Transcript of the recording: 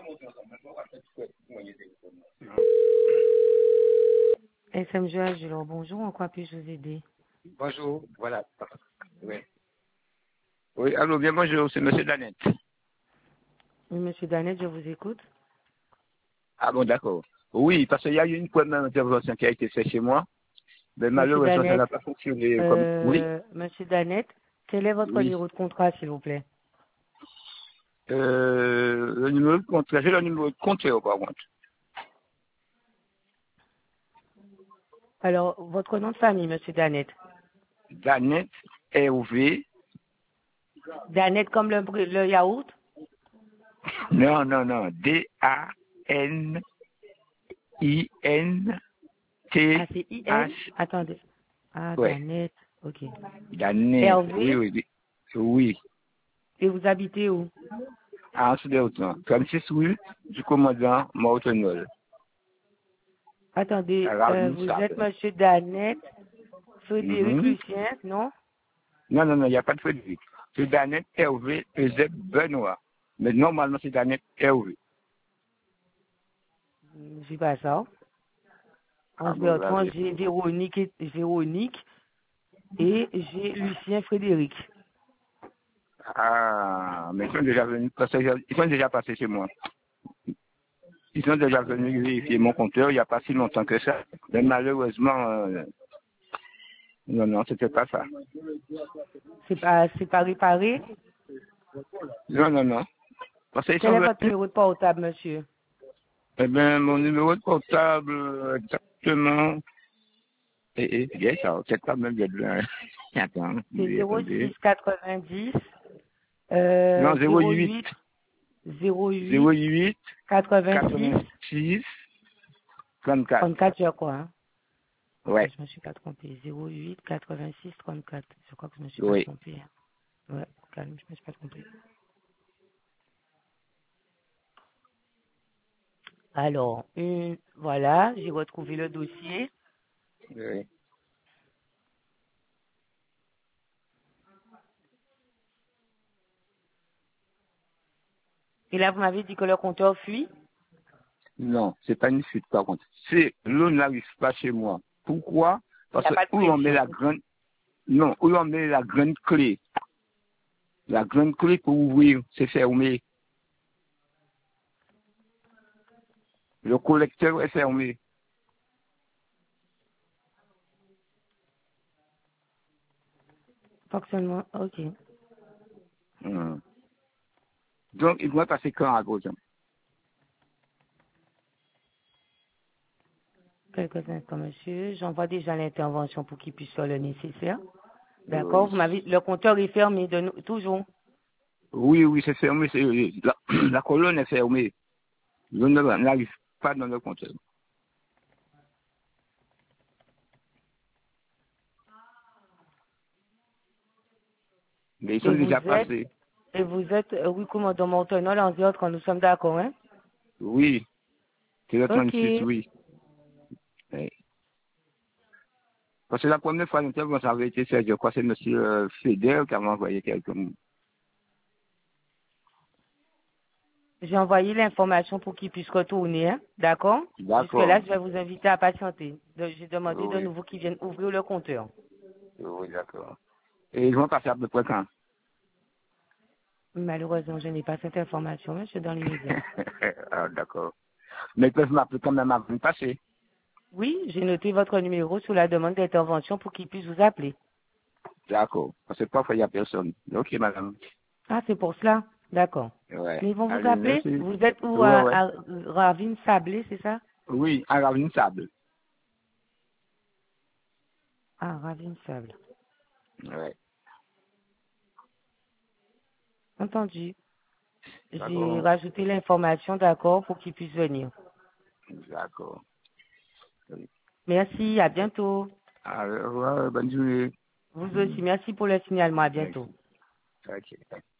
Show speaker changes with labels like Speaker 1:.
Speaker 1: SMG Agilor, bonjour, en quoi puis-je vous aider?
Speaker 2: Bonjour, voilà. Oui. Oui, allô, bien bonjour, c'est Monsieur Danette.
Speaker 1: Oui, monsieur Danette, je vous écoute.
Speaker 2: Ah bon, d'accord. Oui, parce qu'il y a eu une première intervention qui a été faite chez moi, mais
Speaker 1: Monsieur
Speaker 2: malheureusement, ça
Speaker 1: Danette,
Speaker 2: n'a pas fonctionné comme... Oui,
Speaker 1: monsieur Danette, quel est votre
Speaker 2: oui.
Speaker 1: numéro de contrat, s'il vous plaît?
Speaker 2: Le numéro de compte, j'ai le numéro de compte, par contre.
Speaker 1: Alors, votre nom de famille, monsieur Danette.
Speaker 2: Danette, RV,
Speaker 1: Danette comme le yaourt?
Speaker 2: non, non, non,
Speaker 1: Ah, c'est IN?
Speaker 2: D-A-N-I-N-T-H,
Speaker 1: Attendez. Ah,
Speaker 2: ouais,
Speaker 1: Danette, ok.
Speaker 2: Danette, oui,
Speaker 1: Hervé,
Speaker 2: oui, oui, oui.
Speaker 1: et vous habitez où?
Speaker 2: En dessous de autant, 36 rue du commandant Mortenol,
Speaker 1: Attendez,
Speaker 2: à Ravine
Speaker 1: vous êtes
Speaker 2: Sable.
Speaker 1: monsieur Danette, Frédéric
Speaker 2: Mhm.
Speaker 1: Lucien, non?
Speaker 2: Non, non, non, il n'y a pas de Frédéric. C'est Danette Hervé Eusèbe Benoît. Mais normalement, c'est Danette Hervé.
Speaker 1: J'ai pas ça.
Speaker 2: Ah
Speaker 1: Ange
Speaker 2: bon,
Speaker 1: Bertrand,
Speaker 2: regardez.
Speaker 1: j'ai Véronique et j'ai Lucien Frédéric.
Speaker 2: Ah, mais ils sont déjà venus, parce qu'ils sont déjà passés chez moi. Ils sont déjà venus vérifier mon compteur il n'y a pas si longtemps que ça. Mais malheureusement, non, non, c'était pas ça.
Speaker 1: C'est pas réparé?
Speaker 2: Non, non, non. Parce qu'ils
Speaker 1: Quel
Speaker 2: sont
Speaker 1: est votre
Speaker 2: venus.
Speaker 1: numéro de portable, monsieur?
Speaker 2: Eh bien, mon numéro de portable, exactement, bien ça, c'est quand même bien. Attends,
Speaker 1: C'est
Speaker 2: oui, attendez.
Speaker 1: 06 90
Speaker 2: Non, 08,
Speaker 1: 08 08
Speaker 2: 08,
Speaker 1: 86
Speaker 2: 86, 34.
Speaker 1: 34, je crois. Hein?
Speaker 2: Ouais,
Speaker 1: Je me suis pas trompé. 08 86 34. Je crois que je me suis pas
Speaker 2: oui.
Speaker 1: trompé. Hein. Ouais, calme, je me suis pas trompé. Alors, voilà, j'ai retrouvé le dossier.
Speaker 2: Oui.
Speaker 1: Et là, vous m'avez dit que le compteur fuit.
Speaker 2: Non, c'est pas une fuite par contre. C'est l'eau n'arrive pas chez moi. Pourquoi?
Speaker 1: Il
Speaker 2: Parce
Speaker 1: n'y a
Speaker 2: que
Speaker 1: pas de
Speaker 2: où on met
Speaker 1: pression.
Speaker 2: la grande, non, où on met la grande clé. La grande clé pour ouvrir, c'est fermé. Le collecteur est fermé.
Speaker 1: Fonctionnement, ok.
Speaker 2: Hmm. Donc, il doit passer quand à gauche?
Speaker 1: Quelques instants, monsieur. J'envoie déjà l'intervention pour qu'il puisse faire le nécessaire. D'accord.
Speaker 2: Oui.
Speaker 1: Vous m'avez, le compteur est fermé de nous, toujours.
Speaker 2: Oui, oui, c'est fermé. La colonne est fermée. L'eau n'arrive pas dans le compteur. Mais ils
Speaker 1: Et
Speaker 2: sont
Speaker 1: vous
Speaker 2: déjà
Speaker 1: êtes,
Speaker 2: passés.
Speaker 1: oui, commandant Mortenol, en dehors quand nous sommes d'accord, hein?
Speaker 2: Oui, c'est le
Speaker 1: Ok.
Speaker 2: 36, oui. Oui. Parce que la première fois, l'intervention avait été faite, je crois que c'est M. Feder qui m'a envoyé quelques mots.
Speaker 1: J'ai envoyé l'information pour qu'il puisse retourner, hein? D'accord? Jusque-là,
Speaker 2: D'accord.
Speaker 1: je vais vous inviter à patienter. J'ai demandé de
Speaker 2: Oui,
Speaker 1: nouveau qu'ils viennent ouvrir le compteur.
Speaker 2: oui, d'accord. Et ils vont passer à peu près quand?
Speaker 1: Malheureusement, je n'ai pas cette information, monsieur, dans l'immédiat.
Speaker 2: Ah, d'accord. Mais ils peuvent m'appeler quand même avant de passer.
Speaker 1: Oui, j'ai noté votre numéro sous la demande d'intervention pour qu'ils puissent vous appeler.
Speaker 2: D'accord. Parce que parfois, il n'y a personne. Ok, madame.
Speaker 1: Ah, c'est pour cela? D'accord.
Speaker 2: Ouais.
Speaker 1: Mais ils vont vous
Speaker 2: Allez,
Speaker 1: appeler?
Speaker 2: merci.
Speaker 1: Vous êtes où
Speaker 2: Ouais, ouais.
Speaker 1: à Ravine Sablé, c'est ça?
Speaker 2: Oui, à la Sable.
Speaker 1: Ah, Ravine Sable.
Speaker 2: Ouais.
Speaker 1: Entendu. J'ai
Speaker 2: D'accord.
Speaker 1: rajouté l'information, d'accord, pour qu'ils puissent venir.
Speaker 2: D'accord. Oui.
Speaker 1: Merci, à bientôt.
Speaker 2: Alors, bonne journée.
Speaker 1: Vous aussi, merci pour le signalement, à bientôt.
Speaker 2: Merci. Ok.